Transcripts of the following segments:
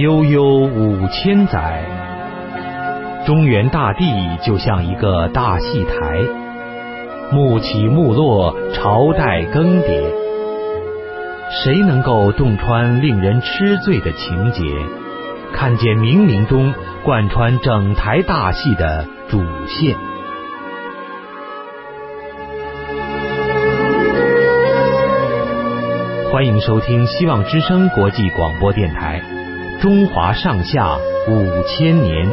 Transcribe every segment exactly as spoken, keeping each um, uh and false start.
悠悠五千载，中原大地就像一个大戏台，幕起幕落，朝代更迭。谁能够洞穿令人痴醉的情节，看见冥冥中贯穿整台大戏的主线？欢迎收听希望之声国际广播电台《中华上下五千年》。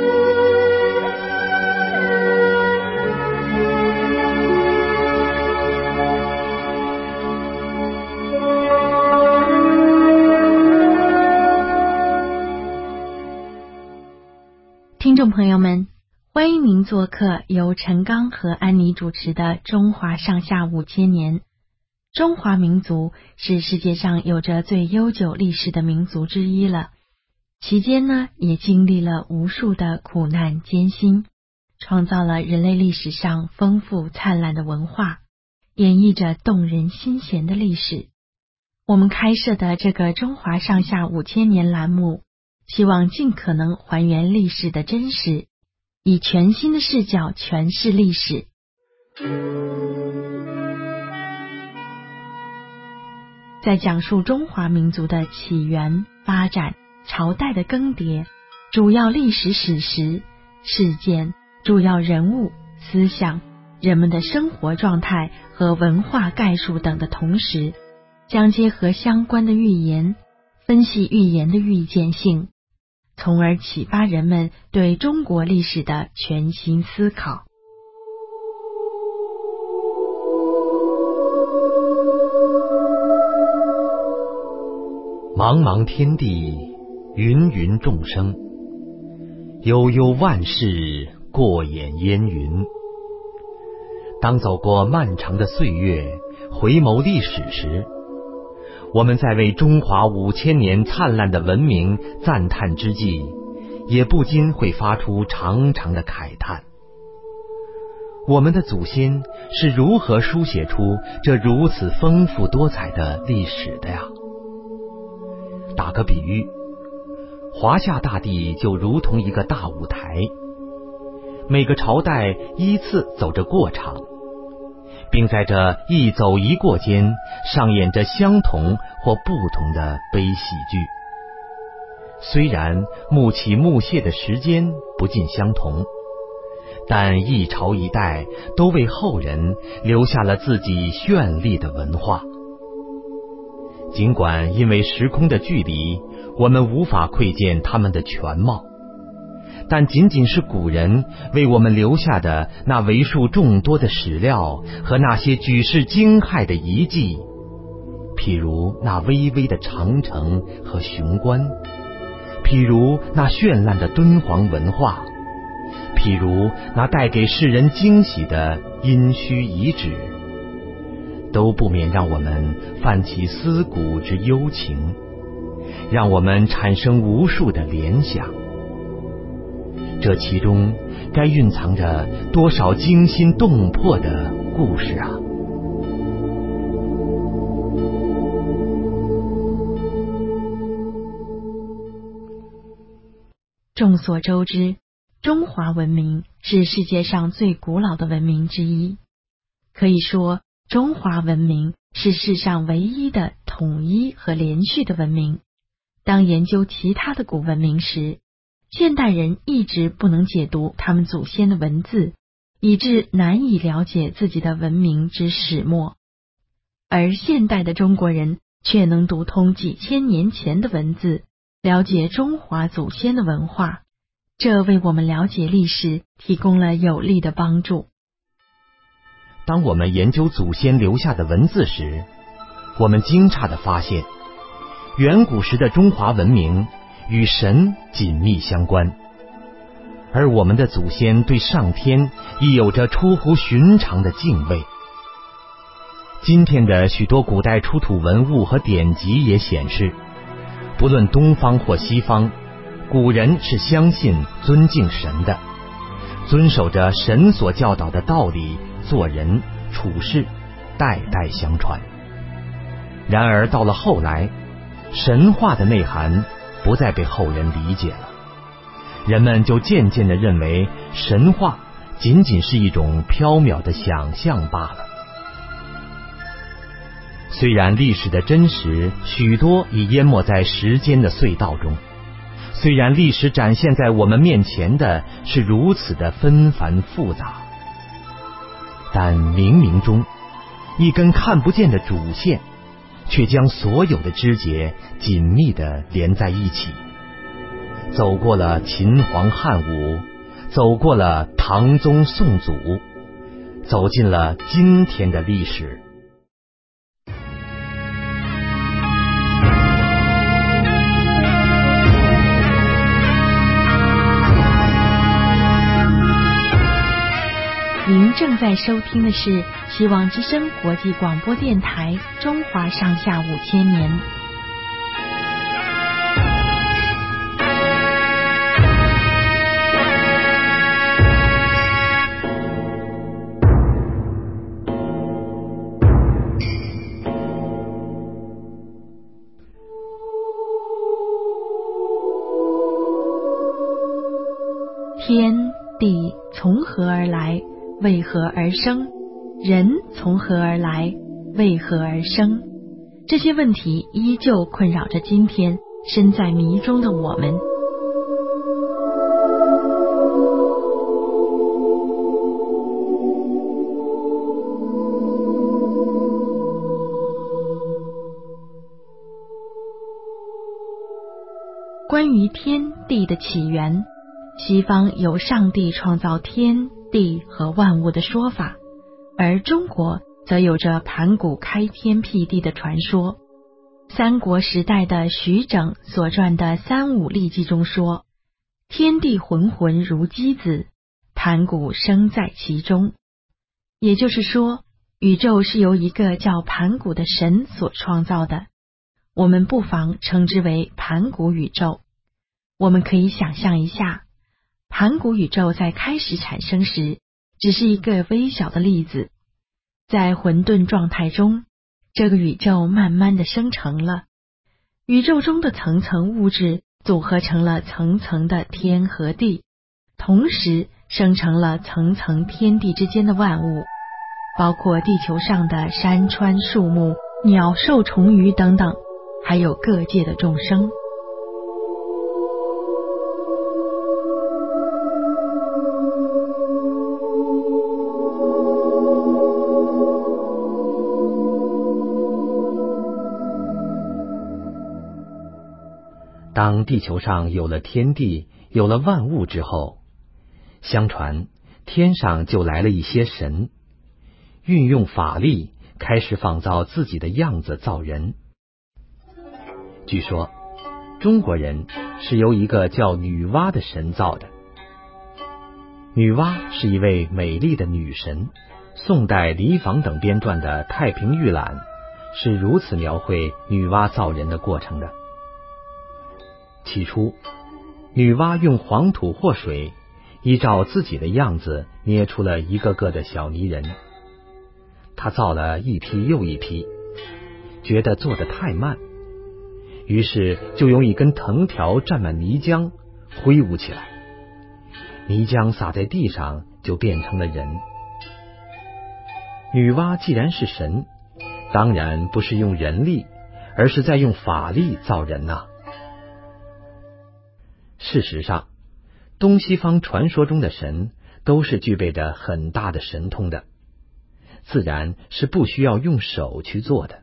听众朋友们，欢迎您做客由陈刚和安妮主持的《中华上下五千年》。中华民族是世界上有着最悠久历史的民族之一了，期间呢，也经历了无数的苦难艰辛，创造了人类历史上丰富灿烂的文化，演绎着动人心弦的历史。我们开设的这个中华上下五千年栏目，希望尽可能还原历史的真实，以全新的视角诠释历史。在讲述中华民族的起源、发展、朝代的更迭、主要历史史实、事件、主要人物、思想、人们的生活状态和文化概述等的同时，将结合相关的寓言，分析寓言的预见性，从而启发人们对中国历史的全新思考。 茫茫天地，芸芸众生，悠悠万事，过眼烟云。当走过漫长的岁月，回眸历史时，我们在为中华五千年灿烂的文明赞叹之际，也不禁会发出长长的慨叹。我们的祖先是如何书写出这如此丰富多彩的历史的呀？打个比喻，华夏大地就如同一个大舞台，每个朝代依次走着过场，并在这一走一过间上演着相同或不同的悲喜剧。虽然幕起幕谢的时间不尽相同，但一朝一代都为后人留下了自己绚丽的文化。尽管因为时空的距离，我们无法窥见他们的全貌，但仅仅是古人为我们留下的那为数众多的史料和那些举世惊骇的遗迹，譬如那巍巍的长城和雄关，譬如那绚烂的敦煌文化，譬如那带给世人惊喜的殷墟遗址，都不免让我们泛起思古之幽情，让我们产生无数的联想。这其中该蕴藏着多少惊心动魄的故事啊！ 众所周知，中华文明是世界上最古老的文明之一，可以说中华文明是世上唯一的统一和连续的文明。当研究其他的古文明时，现代人一直不能解读他们祖先的文字，以致难以了解自己的文明之始末。而现代的中国人却能读通几千年前的文字，了解中华祖先的文化，这为我们了解历史提供了有力的帮助。 当我们研究祖先留下的文字时，我们惊诧地发现，远古时的中华文明与神紧密相关，而我们的祖先对上天亦有着出乎寻常的敬畏。今天的许多古代出土文物和典籍也显示，不论东方或西方，古人是相信尊敬神的，遵守着神所教导的道理做人处事，代代相传。然而到了后来，神话的内涵不再被后人理解了，人们就渐渐地认为神话仅仅是一种缥缈的想象罢了。虽然历史的真实许多已淹没在时间的隧道中，虽然历史展现在我们面前的是如此的纷繁复杂，但冥冥中一根看不见的主线却将所有的枝节紧密地连在一起，走过了秦皇汉武，走过了唐宗宋祖，走进了今天的历史。 您正在收听的是希望之声国际广播电台《中华上下五千年》。天地从何而来？为何而生？人从何而来？为何而生？这些问题依旧困扰着今天身在迷中的我们。关于天地的起源，西方有上帝创造天地和万物的说法，而中国则有着盘古开天辟地的传说。三国时代的徐整所传的《三武历纪》中说，天地浑浑如鸡子，盘古生在其中。也就是说，宇宙是由一个叫盘古的神所创造的，我们不妨称之为盘古宇宙。我们可以想象一下，盘古宇宙在开始产生时只是一个微小的粒子，在混沌状态中，这个宇宙慢慢的生成了，宇宙中的层层物质组合成了层层的天和地，同时生成了层层天地之间的万物，包括地球上的山川树木、鸟兽虫鱼等等，还有各界的众生。 当地球上有了天地，有了万物之后，相传天上就来了一些神，运用法力开始仿造自己的样子造人。据说中国人是由一个叫女娲的神造的。女娲是一位美丽的女神，宋代李昉等编撰的《太平御览》是如此描绘女娲造人的过程的。起初，女娲用黄土或水依照自己的样子捏出了一个个的小泥人。她造了一批又一批，觉得做得太慢，于是就用一根藤条蘸满泥浆挥舞起来，泥浆洒在地上就变成了人。女娲既然是神，当然不是用人力，而是在用法力造人呐、啊。事实上，东西方传说中的神都是具备着很大的神通的，自然是不需要用手去做的。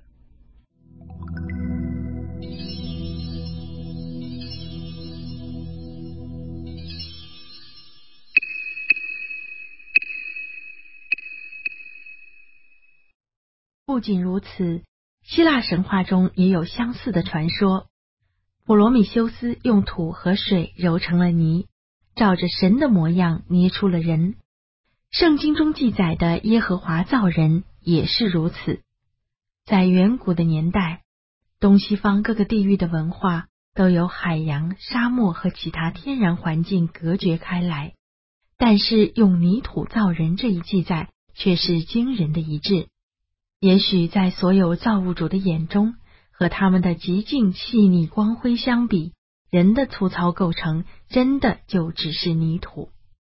不仅如此，希腊神话中也有相似的传说。普罗米修斯用土和水揉成了泥，照着神的模样捏出了人。圣经中记载的耶和华造人也是如此。在远古的年代，东西方各个地域的文化都由海洋、沙漠和其他天然环境隔绝开来，但是用泥土造人这一记载却是惊人的一致。也许在所有造物主的眼中，和他们的极尽细腻光辉相比， 人的粗糙构成真的就只是泥土。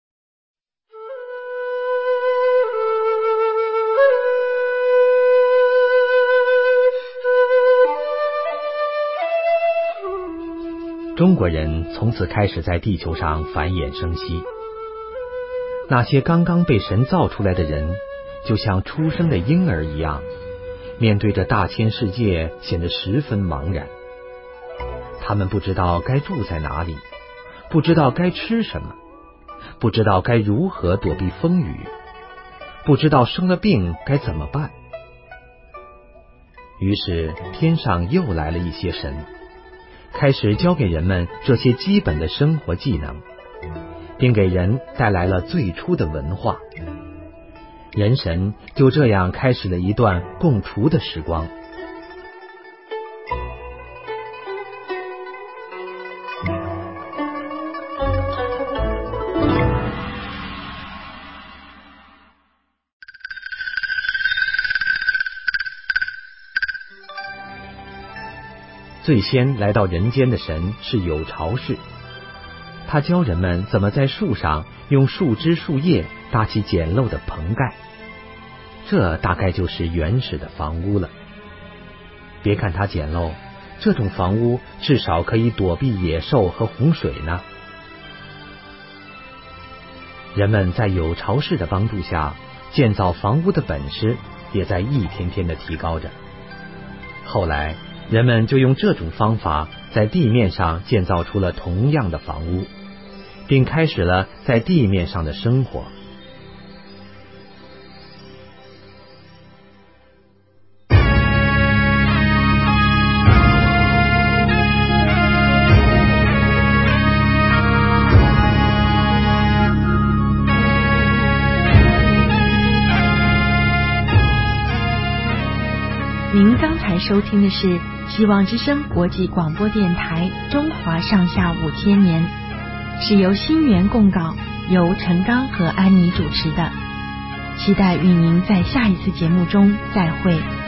中国人从此开始在地球上繁衍生息。那些刚刚被神造出来的人，就像出生的婴儿一样，面对着大千世界显得十分茫然。他们不知道该住在哪里，不知道该吃什么，不知道该如何躲避风雨，不知道生了病该怎么办。于是天上又来了一些神，开始教给人们这些基本的生活技能，并给人带来了最初的文化。人神就这样开始了一段共处的时光。最先来到人间的神是有巢氏，他教人们怎么在树上用树枝树叶搭起简陋的棚盖，这大概就是原始的房屋了。别看它简陋，这种房屋至少可以躲避野兽和洪水呢。人们在有巢氏的帮助下，建造房屋的本事也在一天天的提高着。后来人们就用这种方法在地面上建造出了同样的房屋，并开始了在地面上的生活。 您刚才收听的是希望之声国际广播电台中华上下五千年，是由新源供稿，由陈刚和安妮主持的。期待与您在下一次节目中再会。